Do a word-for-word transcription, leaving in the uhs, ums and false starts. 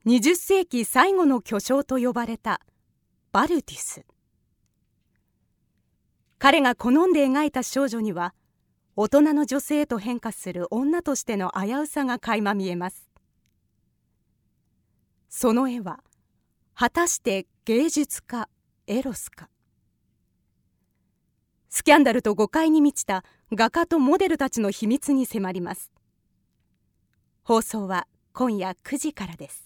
にじゅっせいき最後の巨匠と呼ばれたバルデュス。彼が好んで描いた少女には、大人の女性へと変化する女としての危うさが垣間見えます。その絵は果たして芸術かエロスか。スキャンダルと誤解に満ちた画家とモデルたちの秘密に迫ります。放送は今夜くじからです。